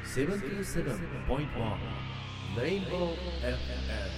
77.1 Rainbow FM。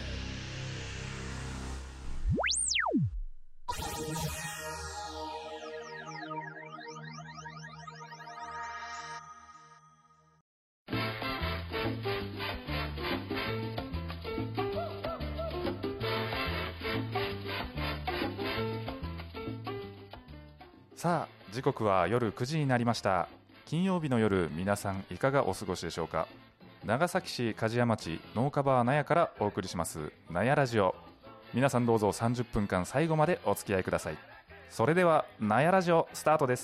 さあ、時刻は夜9時になりました。金曜日の夜、皆さんいかがお過ごしでしょうか。長崎市梶屋町農家バー納屋からお送りします納屋ラジオ。皆さんどうぞ30分間最後までお付き合いください。それでは納屋ラジオスタートです。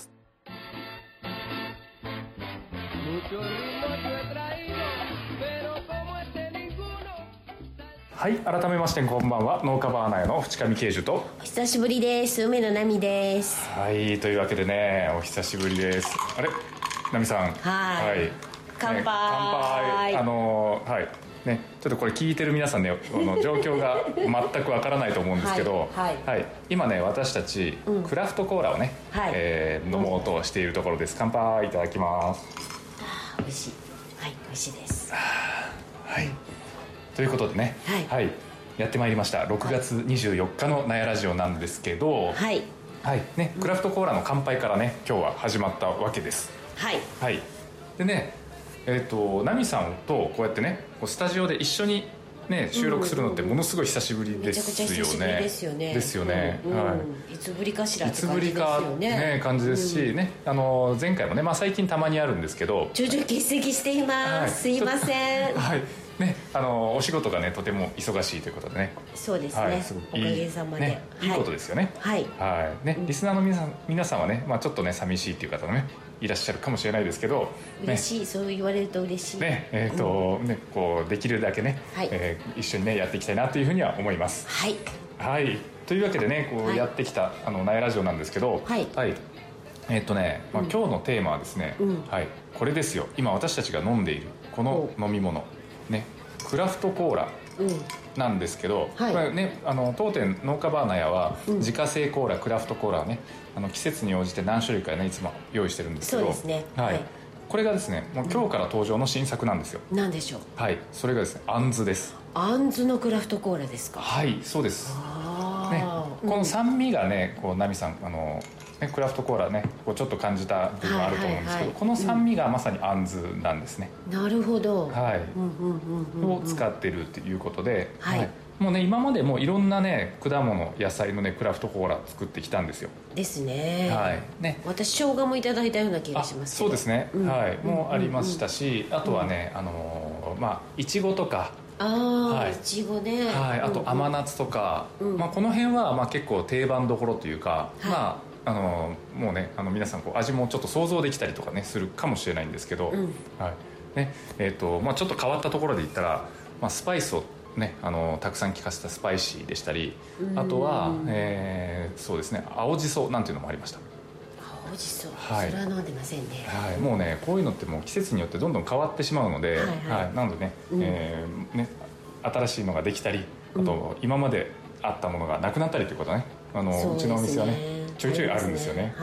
はい、改めましてこんばんは。農家バー納屋の淵上慶樹と。 お久しぶりです。梅野奈美です。 はい、というわけでね、お久しぶりです。あれ、奈美さん。 はい、乾杯、ね、乾杯。 はいね、ちょっとこれ聞いてる皆さんね、状況が全くわからないと思うんですけど、はい、今ね、私たち、クラフトコーラをね、飲もうとしているところです。乾杯。いただきます。 美味しい。はい、美味しいです。 はい、ということでね、はい、やってまいりました。6月24日の納屋ラジオなんですけど、はいね、クラフトコーラの乾杯からね、今日は始まったわけです。はい、でね、奈美さんとこうやってね、スタジオで一緒にね、収録するのってものすごい久しぶりですよね。めちゃくちゃ久しぶりですよね。ですよね。 いつぶりかしらって感じですよね。 ね、感じですしね、前回もね、最近たまにあるんですけど、 徐々欠席しています。すいません。 はいね、お仕事がねとても忙しいということでね。 そうですね、おかげさまで、 ね、いいことですよね。はいね、リスナーの皆さんはね、ちょっとね寂しいっていう方もねいらっしゃるかもしれないですけど、 嬉しい、そう言われると嬉しいね。こうできるだけね、一緒にねやっていきたいなというふうには思います。はい、というわけでね、こうやってきた納屋ラジオなんですけど、今日のテーマはですね、これですよ。今私たちが飲んでいるこの飲み物ね、クラフトコーラなんですけど、これね、当店農家バー納屋は自家製コーラ、クラフトコーラをね、季節に応じて何種類かねいつも用意してるんですけど、 そうですね、 これがですね、もう今日から登場の新作なんですよ。 何でしょう。 それがですね、あんずです。 あんずのクラフトコーラですか。 はい、そうです。ね、この酸味がね、こう奈美さんクラフトコーラね、こうちょっと感じた部分あると思うんですけど、この酸味がまさにあんずなんですね。 なるほど。 を使ってるっていうことで、もうね、今までもいろんなね果物野菜のねクラフトコーラ作ってきたんですよ。 ですね。私生姜もいただいたような気がしますけど。 そうですね、もうありましたし、あとはね、いちごとか、 いちごね、 あと甘夏とか、この辺は結構定番どころというか、もうね、皆さんこう味もちょっと想像できたりとかねするかもしれないんですけど、ね、ちょっと変わったところで言ったら、スパイスをね、たくさん効かせたスパイシーでしたり、あとは、そうですね、青じそなんていうのもありました。 青じそ、それは飲んでませんね。 もうね、こういうのってもう季節によってどんどん変わってしまうので、なのでね、新しいのができたり、あと今まであったものがなくなったりということはね、うちのお店はねちょいちょいあるんですよね。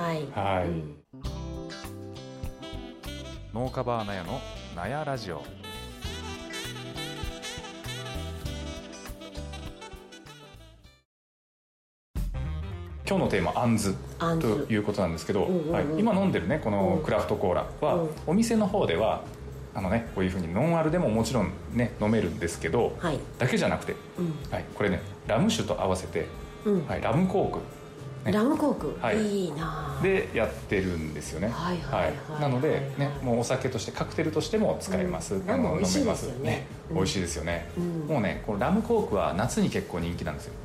農家バー納屋の納屋ラジオ。今日のテーマ、あんずということなんですけど、今飲んでるねこのクラフトコーラは、お店の方ではこういうふうにノンアルでももちろんね飲めるんですけど、だけじゃなくて、これねラム酒と合わせて、ラムコーク、 ラムコーク、いいなでやってるんですよね。なのでね、もうお酒としてカクテルとしても使えます。飲めますね。美味しいですよね。もうね、このラムコークは夏に結構人気なんですよ。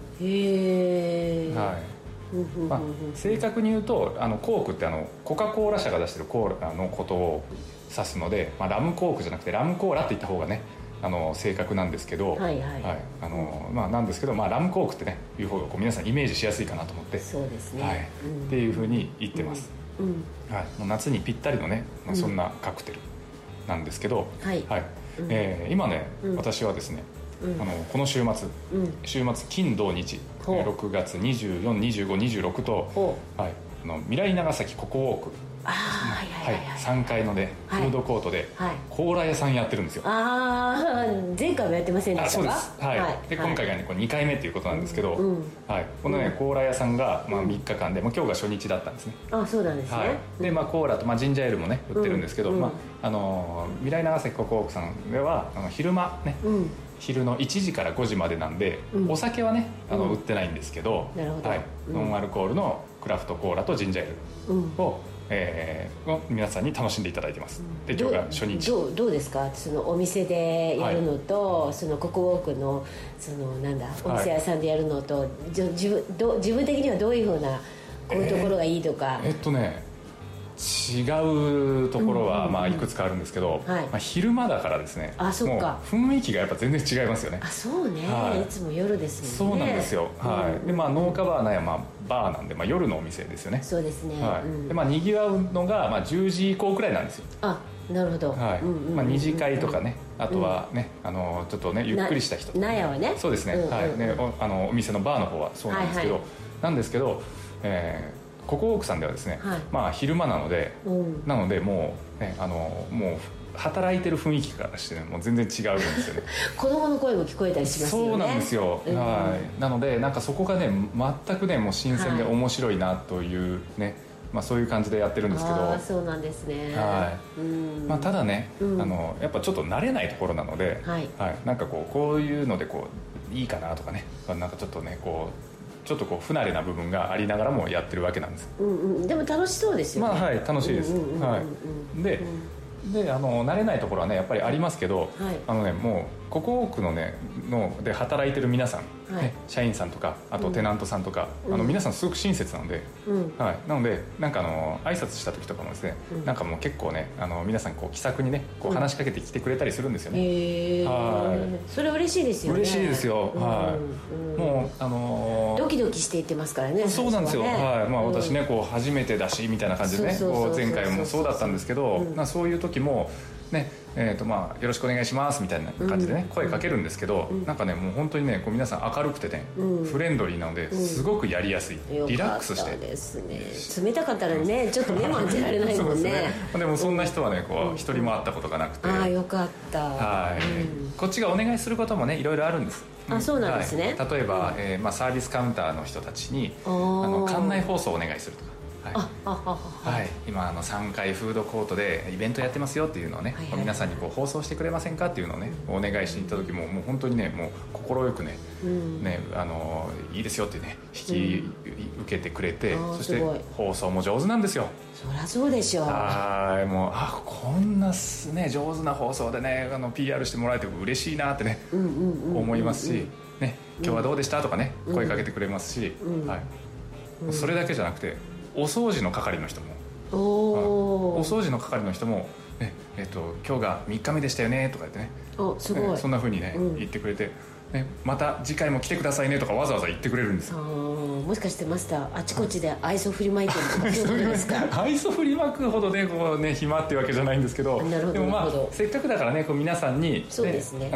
正確に言うとコークってコカ・コーラ社が出してるコーラのことを指すので、ラムコークじゃなくてラムコーラって言った方がね正確なんですけど、なんですけど、ラムコークってねいう方がこう皆さんイメージしやすいかなと思って、 そうですね、 っていうふうに言ってます。もう夏にぴったりのね、そんなカクテルなんですけど、今ね、私はですね、この週末金土日6月24、25、26と、未来長崎ココウォーク 3階のねフードコートでコーラ屋さんやってるんですよ。 前回もやってませんでしたか？ そうです。で今回がね2回目ということなんですけど、このねコーラ屋さんが3日間で、今日が初日だったんですね。 そうなんですね。 でコーラとジンジャーエールもね売ってるんですけど、未来長崎ココオークさんでは昼間ね、昼の1時から5時までなんで、お酒はね売ってないんですけど、ノンアルコールのクラフトコーラとジンジャーエールを皆さんに楽しんでいただいてます。で今日が初日。 どうですか、そのお店でやるのと、そのココウォークのそのお店屋さんでやるのと、自分的にはどういうふうなこういうところがいいとか。 違うところはいくつかあるんですけど、昼間だからですね、もう雰囲気がやっぱ全然違いますよね。 そうね、いつも夜ですもんね。 そうなんですよ。で農家バーなやバーなんで、夜のお店ですよね。 そうですね。 でにぎわうのが10時以降くらいなんですよ。 なるほど。 二次会とかね、あとはねちょっとねゆっくりした人、 納屋はね、 そうですね。お店のバーの方はそうなんですけど、ココオークさんではですね、昼間なのでもうもう働いてる雰囲気からしてね、もう全然違うんですよね。 子供の声も聞こえたりしますよね。 そうなんですよ。なのでそこがね全くねもう新鮮で面白いなというね、そういう感じでやってるんですけど。 そうなんですね。 ただね、やっぱちょっと慣れないところなので、こういうのでいいかなとかね、ちょっとねちょっと不慣れな部分がありながらもやってるわけなんです。 でも楽しそうですよね。 楽しいです。で慣れないところはねやっぱりありますけど、もうココオークのねで働いてる皆さん、社員さんとかあとテナントさんとか、皆さんすごく親切なので、なので挨拶した時とかもですね、もう結構ね皆さん気さくにね話しかけてきてくれたりするんですよね。 それ嬉しいですよね。 嬉しいですよ。もうドキドキしていってますからね。 そうなんですよ。私ね初めてだしみたいな感じでね、前回もそうだったんですけど、そういう時もねよろしくお願いしますみたいな感じでね声かけるんですけど、もう本当にね皆さん明るくてねフレンドリーなのですごくやりやすい、リラックスしてですね。冷たかったらねちょっと目も当てられないもんね。 でもそんな人はね一人も会ったことがなくて、 よかった。 こっちがお願いすることもねいろいろあるんです。 そうなんですね。 例えばサービスカウンターの人たちに館内放送をお願いするとか、今3階フードコートでイベントやってますよっていうのをね、皆さんに放送してくれませんかっていうのをねお願いしに行った時も、もう本当にねもう快くね、いいですよってね引き受けてくれて、そして放送も上手なんですよ。 そりゃそうでしょう。 もうこんなね上手な放送でねPR してもらえて嬉しいなってね思いますし、ね今日はどうでしたとかね声かけてくれますし、それだけじゃなくてお掃除の係の人もお掃除の係の人も、今日が3日目でしたよねとか言ってね、 すごいそんな風にね言ってくれて、また次回も来てくださいねとかわざわざ言ってくれるんですよ。 もしかしてマスターあちこちで愛想振りまいてるとかそういうことですか？ 愛想振りまくほどね暇っていうわけじゃないんですけど、でもせっかくだからね皆さんにそうですね、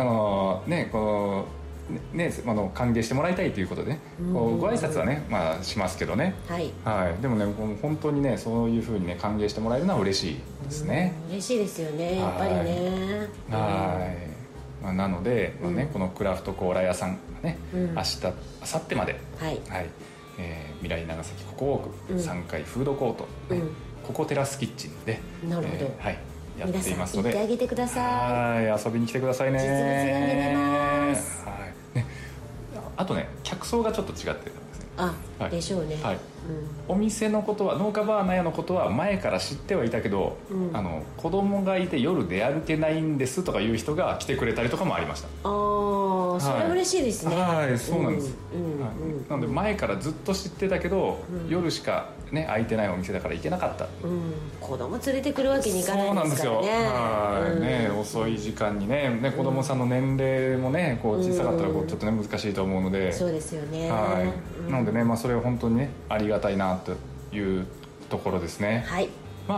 歓迎してもらいたいということでね、ご挨拶はねしますけどね、でもね本当にねそういうふうにね歓迎してもらえるのは嬉しいですね。 嬉しいですよね、やっぱりね。 なのでこのクラフトコーラ屋さんがね明日明後日まで未来長崎ココオーク3階フードコートココテラスキッチンでやっていますので、 皆さん行ってあげてください。 遊びに来てくださいね。 実物が見れます。 あとね客層がちょっと違ってるんですね。 でしょうね。 お店のことは農家バーナヤのことは前から知ってはいたけど、子供がいて夜出歩けないんですとかいう人が来てくれたりとかもありました。 それ嬉しいですね。 そうなんです。なので前からずっと知ってたけど、夜しかね空いてないお店だから行けなかった。 子供連れてくるわけにいかないですからね。 そうなんですよ。遅い時間にね子供さんの年齢もね小さかったらちょっとね難しいと思うので。 そうですよね。 なのでねそれは本当にねありがたいなというところですね。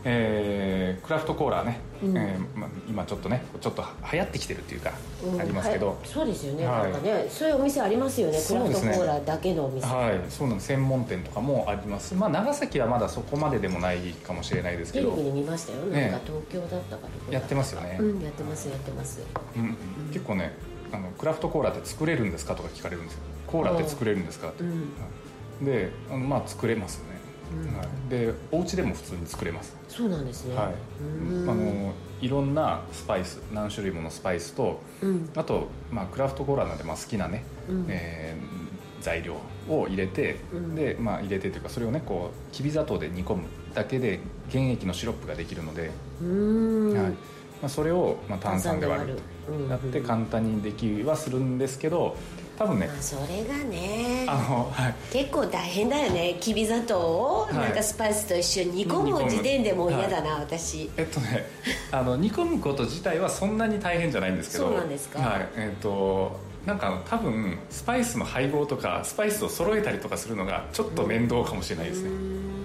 クラフトコーラね、今ちょっとねちょっと流行ってきてるっていうか、ありますけど、 そうですよね、なんかねそういうお店ありますよね、クラフトコーラだけのお店。 はい、そうなんです。専門店とかもあります。長崎はまだそこまででもないかもしれないですけど、 テレビで見ましたよ、なんか東京だったかやってますよね。 やってますやってます、 結構ねクラフトコーラって作れるんですかとか聞かれるんですよ。コーラって作れるんですかって、で作れますよね。でお家でも普通に作れます。 そうなんですね。 いろんなスパイス、何種類ものスパイスと、あとクラフトコーラなんで好きなね、材料を入れて、で入れてというか、それをねこうきび砂糖で煮込むだけで原液のシロップができるので、それを炭酸で割るとやって簡単にできはするんですけど、多分ね、 それがね、結構大変だよね。きび砂糖をなんかスパイスと一緒に煮込む時点でもう嫌だな、私。 煮込むこと自体はそんなに大変じゃないんですけど。 そうなんですか。 なんか多分スパイスの配合とかスパイスを揃えたりとかするのがちょっと面倒かもしれないですね。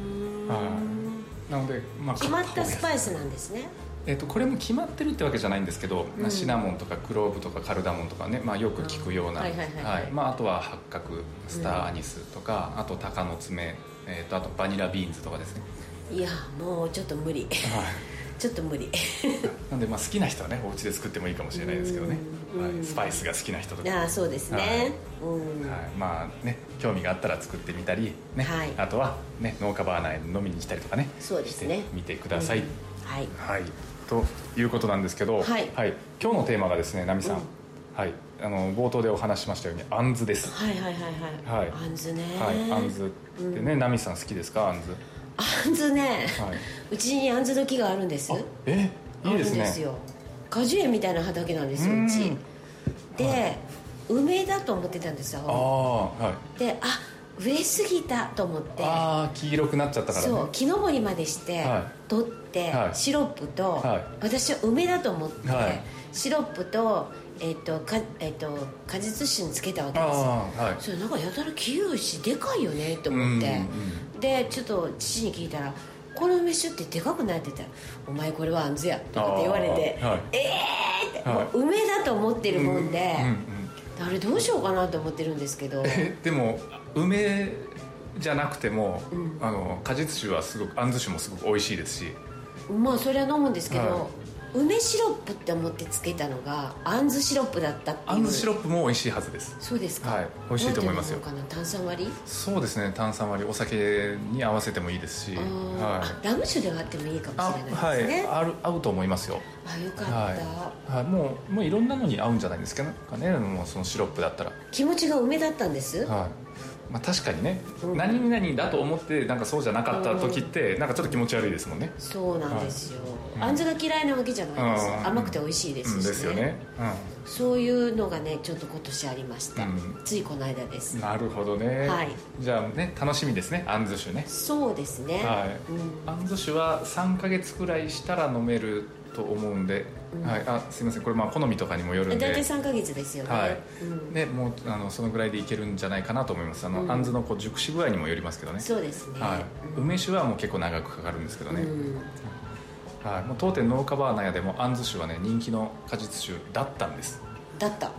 なので決まったスパイスなんですね。 これも決まってるってわけじゃないんですけど、シナモンとかクローブとかカルダモンとかね、よく聞くような、あとは八角、スターアニスとか、あと鷹の爪、あとバニラビーンズとかですね。 いやもうちょっと無理ちょっと無理なんで好きな人はねお家で作ってもいいかもしれないですけどね、スパイスが好きな人とか。 そうですね、 興味があったら作ってみたりね、あとはね農家バーナーへ飲みに来たりとかね、 そうですね、 してみてください。ということなんですけど、今日のテーマがですね、ナミさん、冒頭でお話しましたようにあんずです。 あんずね。 あんずってね、ナミさん好きですか？あんず。 あんずね、うちにあんず時があるんです。 いいですね。 果樹園みたいな畑なんですよ、うちで。梅だと思ってたんですよ。で植えすぎたと思って、 黄色くなっちゃったからね。 そう、木登りまでして取ってシロップと、私は梅だと思ってシロップと果実酒につけたわけですよ。それなんかやたら黄色いしでかいよねと思って、でちょっと父に聞いたら、この梅酒ってでかくないって言ったら、お前これはあんずやとかって言われて、ってもう梅だと思ってるもんで、あれどうしようかなと思ってるんですけど。 でも梅じゃなくても、果実酒はすごく、あんず酒もすごく美味しいですし、 それは飲むんですけど、梅シロップって思ってつけたのがあんずシロップだったっていう。 あんずシロップも美味しいはずです。 そうですか。 美味しいと思いますよ。 炭酸割り？ そうですね、炭酸割り、お酒に合わせてもいいですし、 ラム酒ではあってもいいかもしれないですね。 合うと思いますよ。 よかった。 もういろんなのに合うんじゃないですかね、もうそのシロップだったら。 気持ちが梅だったんです。 確かにね、何々だと思ってなんかそうじゃなかった時ってなんかちょっと気持ち悪いですもんね。 そうなんですよ。あんずが嫌いなわけじゃないです。甘くて美味しいですしね。ですよね。そういうのがねちょっと今年ありました。ついこの間です。 なるほどね。じゃあね、楽しみですね、あんず酒ね。 そうですね。 あんず酒は3ヶ月くらいしたら飲めると思うんで、すいません、これ好みとかにもよるんで、 大体3ヶ月ですよね。 でもうそのぐらいでいけるんじゃないかなと思います。あんずの熟し具合にもよりますけどね。 そうですね。 梅酒はもう結構長くかかるんですけどね。もう当店農家バーナーでもあんず酒はね人気の果実酒だったんです。 だった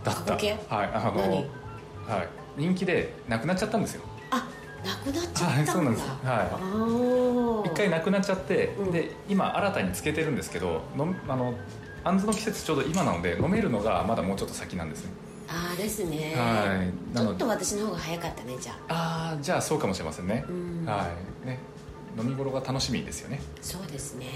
人気でなくなっちゃったんですよ。 なくなっちゃったんだ。 そうなんです。一回なくなっちゃって、で今新たにつけてるんですけど、あんずの季節ちょうど今なので飲めるのがまだもうちょっと先なんですね。 ですね。ちょっと私の方が早かったね、じゃあ。 じゃあそうかもしれませんね。飲み頃が楽しみですよね。 そうですね。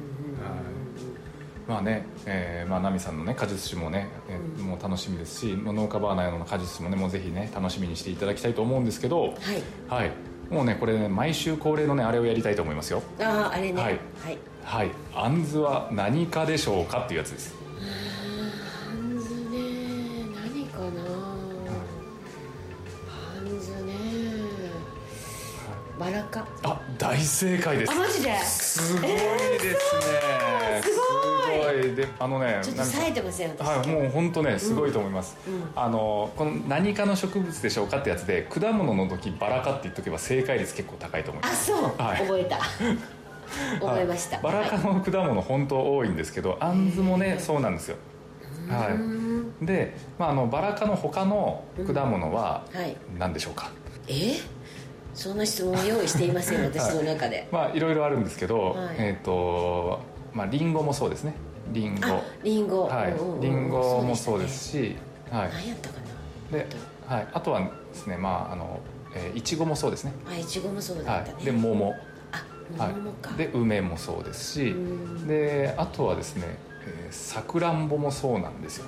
ナミさんのね果実酒もね、もう楽しみですし、農家バーナーの果実酒もねもうぜひね楽しみにしていただきたいと思うんですけど、もうねこれね毎週恒例のねあれをやりたいと思いますよ。 あれね。 あんずは何かでしょうかっていうやつです。 あんずね、何かな。あんずね、バラ科。 大正解です。 マジで？ すごいですね。 すごい。 でちょっと冴えてますよ。 もう本当ねすごいと思います。この何かの植物でしょうかってやつで果物の時バラ科って言っとけば正解率結構高いと思います。 覚えた。 思いました。 バラ科の果物本当多いんですけど、あんずもねそうなんですよ。はい。で、バラ科の他の果物は何でしょうか。 そんな質問を用意していません私の中で。 いろいろあるんですけど、リンゴもそうですね。リンゴ、はい、リンゴもそうですし、はい、 何やったかな。で、はい、あとはですね、いちごもそうですね。 いちごもそうだったね。 で、桃、 桃か。 で、梅もそうですし、で、あとはですね、さくらんぼもそうなんですよ。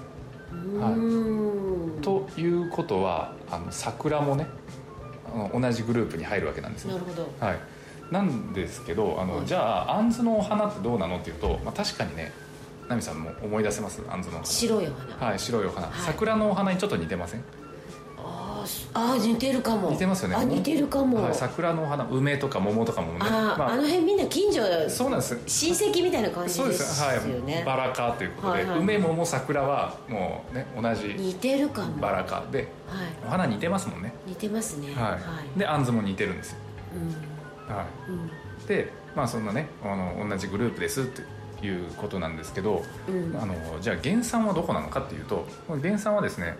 ということは桜もね同じグループに入るわけなんですね。 なるほど。 はい、なんですけどじゃああんずのお花ってどうなのっていうと、確かにね、ナミさんも思い出せます？あんずのお花、 白いお花。はい、 白いお花、桜のお花にちょっと似てません？ 似てるかも。 似てますよね。 似てるかも。 桜のお花、梅とか桃とかもね、 あの辺みんな近所、 そうなんです、 親戚みたいな感じですよね。 バラ科ということで、梅桃桜はもうね同じ似てるかも。 バラ科で、お花似てますもんね。 似てますね。 で、あんずも似てるんですよ。で、そんなね同じグループですっていうことなんですけど、じゃあ原産はどこなのかっていうと、原産はですね、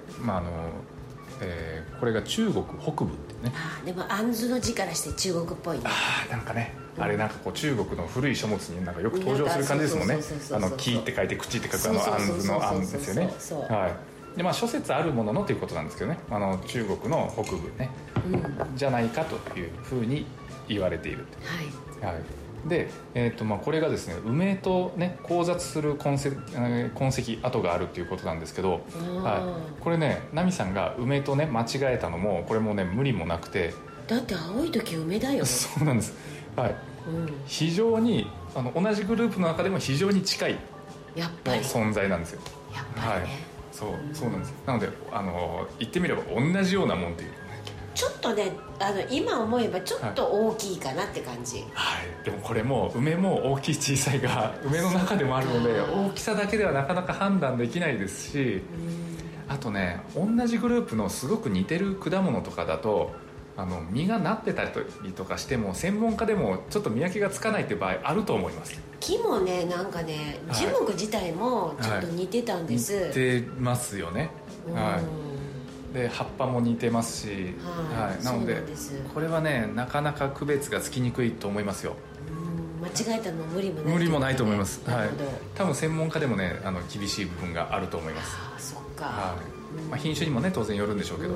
これが中国北部ってね。 でもあんずの字からして中国っぽいね。 なんかね、あれなんかこう中国の古い書物になんかよく登場する感じですもんね。木って書いて口って書くあんずのあんですよね。で、諸説あるもののということなんですけどね、中国の北部ね、じゃないかというふうに言われている。で、これがですね、梅とね交雑する痕跡跡があるっていうことなんですけど、これね、ナミさんが梅とね間違えたのもこれもね無理もなくて、 だって青い時梅だよ。 そうなんです。非常に同じグループの中でも非常に近い存在なんですよ。 やっぱりね。 そうなんです。なので言ってみれば同じようなもんという。 ちょっとね今思えばちょっと大きいかなって感じ。 でもこれも梅も大きい小さいが梅の中でもあるので、大きさだけではなかなか判断できないですし、あとね、同じグループのすごく似てる果物とかだと実がなってたりとかしても専門家でもちょっと見分けがつかないっていう場合あると思います。 木もね、なんかね、樹木自体もちょっと似てたんです。 似てますよね。で葉っぱも似てますし、なのでこれはねなかなか区別がつきにくいと思いますよ。 間違えたの無理もない、 無理もないと思います。多分専門家でもね厳しい部分があると思います。 そっか。 品種にもね当然よるんでしょうけど、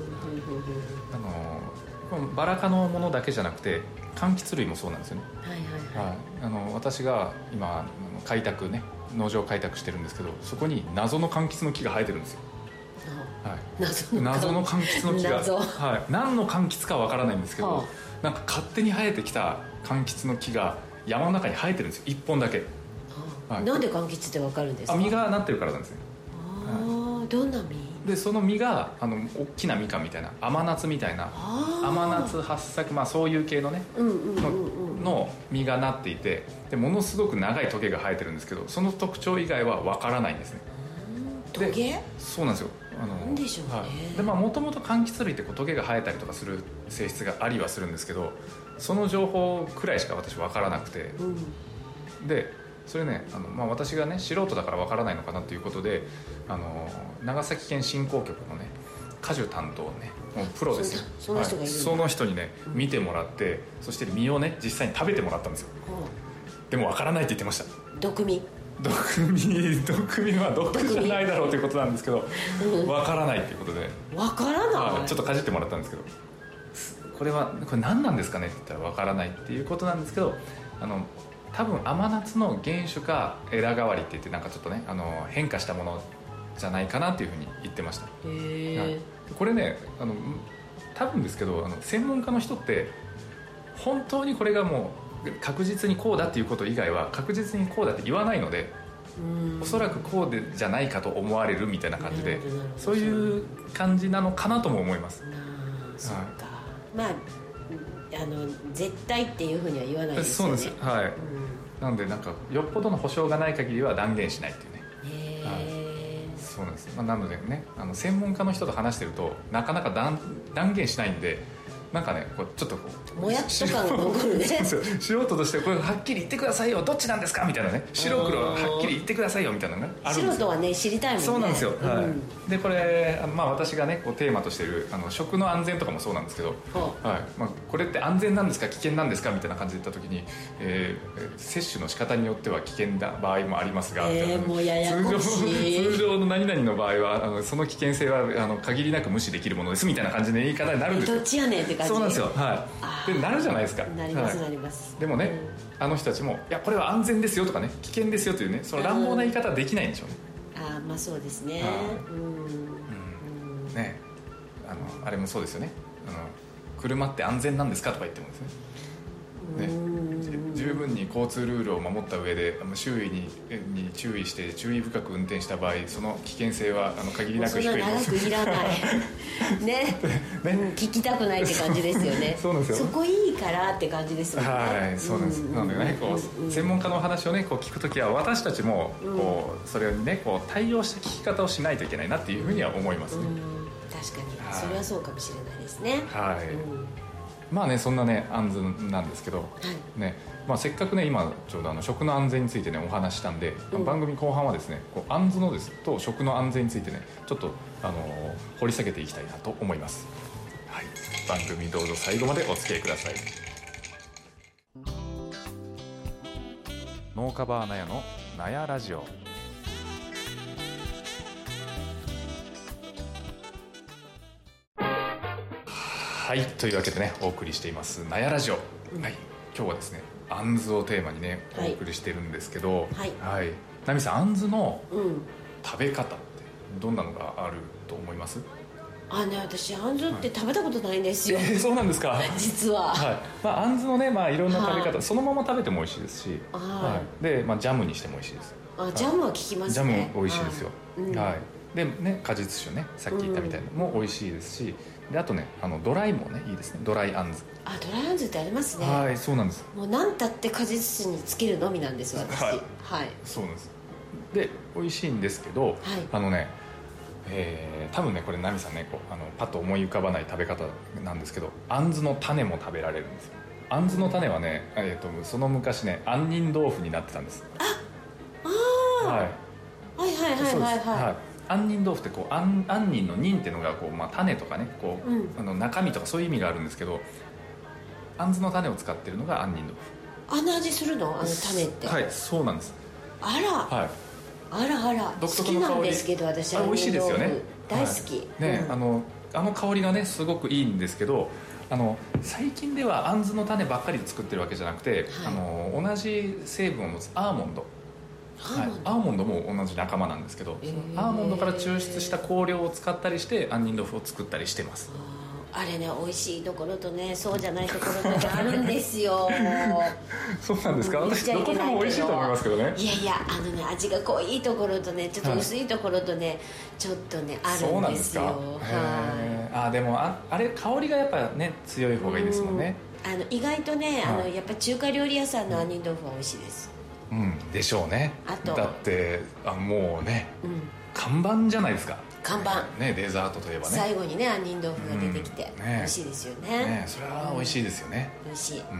バラ科のものだけじゃなくて柑橘類もそうなんですよね。私が今農場開拓してるんですけど、そこに謎の柑橘の木が生えてるんですよ。謎の柑橘の木が、何の柑橘かは分からないんですけど、なんか勝手に生えてきた柑橘の木が山の中に生えてるんですよ、1本だけ。 なんで柑橘って分かるんですか？ 実がなってるからなんですね。 どんな実で、その実が大きなみかんみたいな、甘夏みたいな、甘夏八朔、そういう系のねの実がなっていて、でものすごく長いトゲが生えてるんですけど、その特徴以外は分からないんですね。 トゲ？ そうなんですよ。 なんでしょうね。 で、もともと柑橘類ってトゲが生えたりとかする性質がありはするんですけど、その情報くらいしか私分からなくて、でそれね私がね素人だから分からないのかなということで、長崎県振興局のね果樹担当ね、もうプロですよ。 その人がいる。 その人にね見てもらって、そして実をね実際に食べてもらったんですよ。でも分からないって言ってました。 毒味は毒じゃないだろうということなんですけど、分からないっていうことで、 分からない、 ちょっとかじってもらったんですけど、これ何なんですかねって言ったら分からないっていうことなんですけど、多分甘夏の原種か枝代わりって言って、なんかちょっとね変化したものじゃないかなっていうふうに言ってました。これね多分ですけど専門家の人って本当にこれがもう確実にこうだっていうこと以外は確実にこうだって言わないので、おそらくこうでじゃないかと思われるみたいな感じで、そういう感じなのかなとも思います。 そうか。絶対っていうふうには言わないですよね。 そうです。なのでなんかよっぽどの保証がない限りは断言しないっていうね。そうなんです。なのでね専門家の人と話してるとなかなか断言しないんで、 なんかねこうちょっとこうもやっと感が残るねそう素人としてこれはっきり言ってくださいよどっちなんですかみたいなね白黒はっきり言ってくださいよみたいなのがあるんですよ。 素人はね知りたいもんね。 そうなんですよ、はい、でこれ、私がねこうテーマとしている食の安全とかもそうなんですけど、はいこれって安全なんですか危険なんですかみたいな感じで言った時に、摂取の仕方によっては危険な場合もありますが、 もうややこしい通常の何々の場合はその危険性は限りなく無視できるものですみたいな感じの言い方になるんですよ。 どっちやねんって感じ。 そうなんですよ、はい、でなるじゃないですか。 なります、なります。 でもね、あの人たちもいやこれは安全ですよとかね危険ですよというねその乱暴な言い方はできないんでしょうね。 まあそうですね。 ねあれもそうですよね。車って安全なんですかとか言ってもですね、十分に交通ルールを守った上で周囲に注意して注意深く運転した場合その危険性は限りなく低いです。 そんな長くいらないね聞きたくないって感じですよねそうなんですよ。 そこいいからって感じですもんね。 はいそうなんです。なのでねこう専門家のお話をねこう聞くときは私たちもこうそれにねこう対応した聞き方をしないといけないなっていうふうには思いますね。 確かにそれはそうかもしれないですね。 はい、まあねそんなね安全なんですけど、ねせっかくね今ちょうど食の安全についてねお話したんで、番組後半はですねこうアンズのですと食の安全についてねちょっと掘り下げていきたいなと思います。はい、番組どうぞ最後までお付き合いください。農家バーナヤのナヤラジオ。はいというわけでねお送りしていますナヤラジオ、はい、今日はですねあんずをテーマにねお送りしてるんですけど、はいナミさんあんずの食べ方ってどんなのがあると思います？ 私あんずって食べたことないんですよ。 そうなんですか。 実は、 あんずのね、いろんな食べ方、そのまま食べても美味しいですし、で、ジャムにしても美味しいです。 ジャムは効きますね。 ジャム美味しいですよ。でね果実酒ねさっき言ったみたいなのも美味しいですし、であとねドライもねいいですね。ドライあんず。ドライあんずってありますね。はいそうなんです。 もう何たって果実酒につけるのみなんです私。はいそうなんです。で美味しいんですけど、多分ねこれナミさんねこうパッと思い浮かばない食べ方なんですけどあんずの種も食べられるんですよ。あんずの種はね、その昔ね杏仁豆腐になってたんです。はい杏仁豆腐ってこう杏仁の仁っていうのがこう、種とかねこう、中身とかそういう意味があるんですけどあんずの種を使ってるのが杏仁豆腐。 あんな味するの種って。 はいそうなんです。 あら独特の香り好きなんですけど私美味しいですよね。 大好き、 ねあの香りがねすごくいいんですけど最近ではあんずの種ばっかりで作ってるわけじゃなくて、同じ成分を持つアーモンドアーモンドも同じ仲間なんですけど、アーモンドから抽出した香料を使ったりして杏仁豆腐を作ったりしてます。 あれね美味しいところとねそうじゃないところとあるんですよそうなんですか。私どこでも美味しいと思いますけどね。 いや味が濃いところとねちょっと薄いところとね、ちょっとねあるんですよ。そうなんですか。でもあれ香りがやっぱね強い方がいいですもんね。 意外とねやっぱ中華料理屋さんの杏仁豆腐は美味しいです。 でしょうね。だってもうね、看板じゃないですか。 看板ねデザートといえばね最後にね杏仁豆腐が出てきて美味しいですよね。 それは美味しいですよね。 美味しい。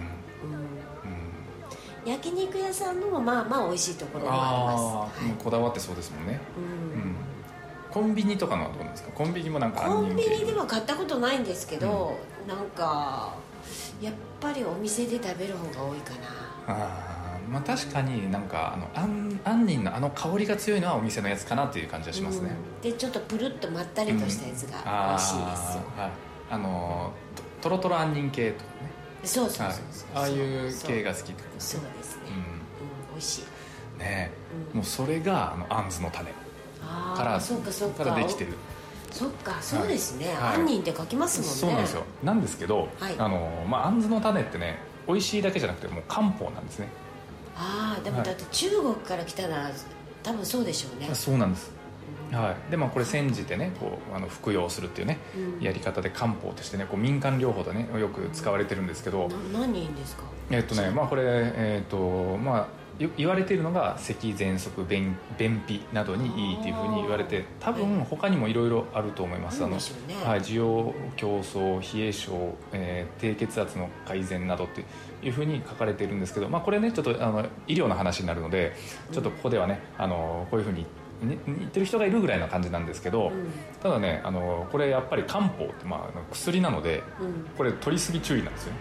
焼肉屋さんのもまあ美味しいところもあります。 こだわってそうですもんね。コンビニとかのはどうなんですか？コンビニもなんかコンビニでは買ったことないんですけど、なんかやっぱりお店で食べる方が多いかな。 確かになんか杏仁の香りが強いのはお店のやつかなっていう感じはしますね。 でちょっとプルッとまったりとしたやつが美味しいですよ。 トロトロ杏仁系とかね。 そうああいう系が好きってことですね。そうですね。美味しいね。もうそれがあんずの種からできてる。 そっかそうですね。杏仁って書きますもんね。 そうなんですよ。なんですけどあんずの種ってね美味しいだけじゃなくてもう漢方なんですね。 でもだって中国から来たら多分そうでしょうね。 そうなんです。でこれ煎じてねこう服用するっていうね、やり方で漢方としてねこう民間療法でねよく使われてるんですけど。 何いいんですか？ これ言われているのが咳、喘息、便秘などにいいというふうに言われて、多分他にもいろいろあると思います。需要競争、冷え性、低血圧の改善などっていうふうに書かれているんですけど、これねちょっと医療の話になるので、ちょっとここではねこういうふうに言ってる人がいるぐらいな感じなんですけど、ただねこれやっぱり漢方って薬なので、これ取りすぎ注意なんですよね。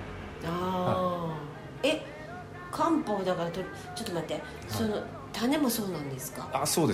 漢方だからちょっと待って、その種もそうなんですか？ そうです。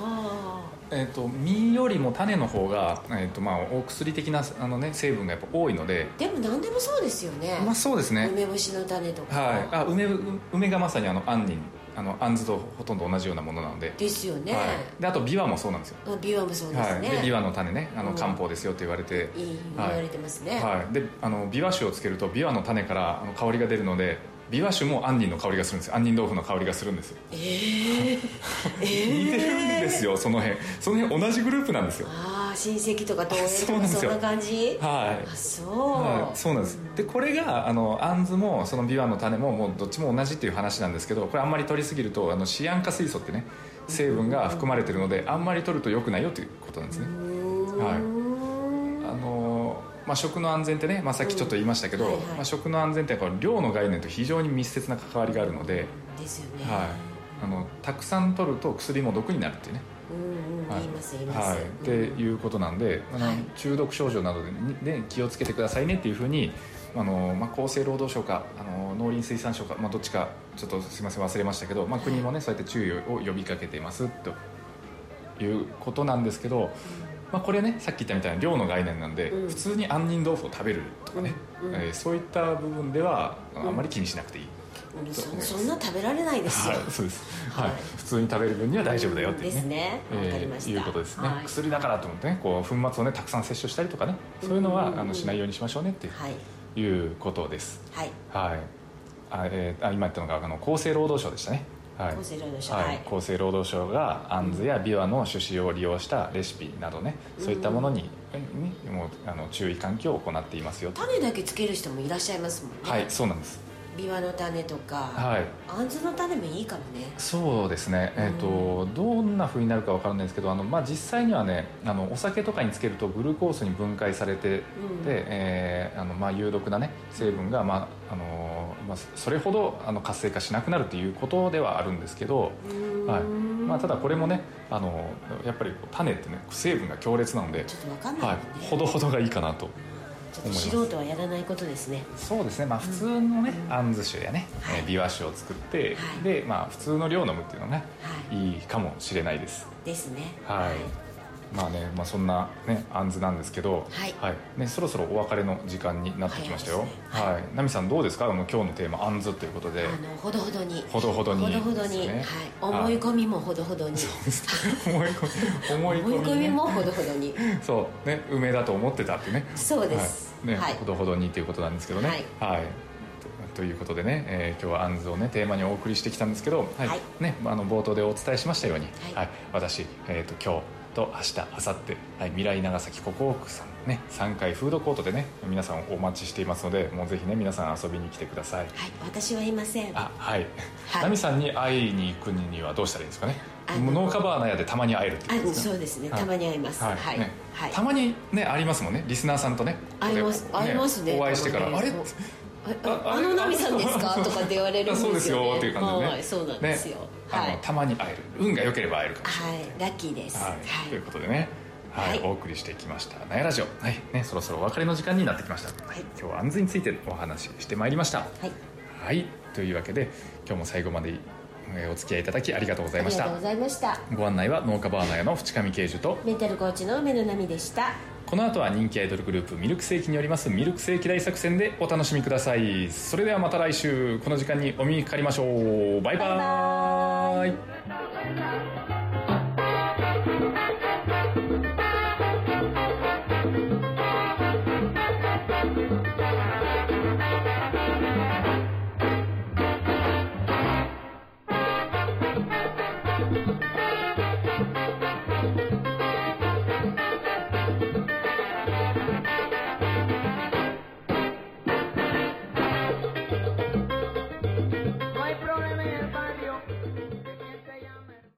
実よりも種の方が、お薬的な成分がやっぱ多いので。 でも何でもそうですよね。 そうですね。 梅干しの種とか、 梅がまさに杏仁、杏豆とほとんど同じようなものなので。 ですよね。 であとビワもそうなんですよ。 ビワもそうですね。 でビワの種ね、漢方ですよって言われて、 言われてますね。 でビワ酒をつけるとビワの種から香りが出るので、ビワ酒も杏仁の香りがするんですよ。杏仁豆腐の香りがするんですよ。似てるんですよ。その辺同じグループなんですよ。 親戚とか同齢とかそんな感じ。 そうなんです。でこれが杏子もそのビワの種ももうどっちも同じっていう話なんですけど、これあんまり取りすぎるとシアン化水素ってね成分が含まれてるので、あんまり取ると良くないよということなんですね。食の安全ってね、さっきちょっと言いましたけど、食の安全ってこの量の概念と非常に密接な関わりがあるので、 ですよね。 たくさん取ると薬も毒になるっていうね。 言いますっていうことなんで、中毒症状などで気をつけてくださいねっていうふうに厚生労働省か農林水産省か、どっちかちょっとすいません忘れましたけど、国もねそうやって注意を呼びかけていますということなんですけど、これねさっき言ったみたいな量の概念なんで、普通に杏仁豆腐を食べるとかね、そういった部分ではあんまり気にしなくていい。 そんな食べられないですよ。 そうです。普通に食べる分には大丈夫だよっていうね。わかりました。 いうことですね。薬だからと思ってね、粉末をねたくさん摂取したりとかね、そういうのはしないようにしましょうねっていうことです。今言ったのが厚生労働省でしたね。 厚生労働省、 厚生労働省が杏子やビワの種子を利用したレシピなどね、そういったものにもう注意喚起を行っていますよ。 種だけつける人もいらっしゃいますもんね。 そうなんです。 ビワの種とか、杏子の種もいいかもね。そうですね。 どんな風になるかわからないんですけど、実際にはねお酒とかにつけるとグルコースに分解されて、有毒なね成分がそれほど活性化しなくなるということではあるんですけど、ただこれもねやっぱり種ってね成分が強烈なので、 ちょっと分かんないもんね。 ほどほどがいいかなと。 素人はやらないことですね。 そうですね。普通のね杏子酒やねビワ酒を作って、で普通の量を飲むっていうのがいいかもしれないです。 ですね。 そんなね杏子なんですけど、そろそろお別れの時間になってきましたよ。ナミさんどうですか？今日のテーマ杏子ということで、 ほどほどに思い込みもほどほどに思い込みもほどほどにそうね、梅だと思ってたってね。 そうです。 ほどほどにということなんですけどね。ということでね、今日は杏子をねテーマにお送りしてきたんですけど、冒頭でお伝えしましたように、私今日と明日明後日、未来長崎ココークさんね3階フードコートでね皆さんお待ちしていますので、もうぜひね皆さん遊びに来てください。 私はいません。 ナミさんに会いに行くにはどうしたらいいですかね？農家バーナー屋でたまに会えるっていうことですね。 そうですね、たまに会います。 たまにねありますもんね、リスナーさんとね会いますね。 お会いしてからあれナミさんですかとかって言われるんですよね。 そうですよっていう感じでね。 そうなんですよ。 たまに会える、運が良ければ会えるかもしれない。 ラッキーです。 ということでね、お送りしてきました「なやラジオ」そろそろお別れの時間になってきました。今日は杏子についてお話ししてまいりました。というわけで今日も最後までお付き合いいただきありがとうございました。 ありがとうございました。 ご案内は農家バーナー屋の淵上慶樹とメンタルコーチの梅野奈美でした。 この後は人気アイドルグループミルクセーキによりますミルクセーキ大作戦でお楽しみください。それではまた来週この時間にお見にかかりましょう。バイバーイ。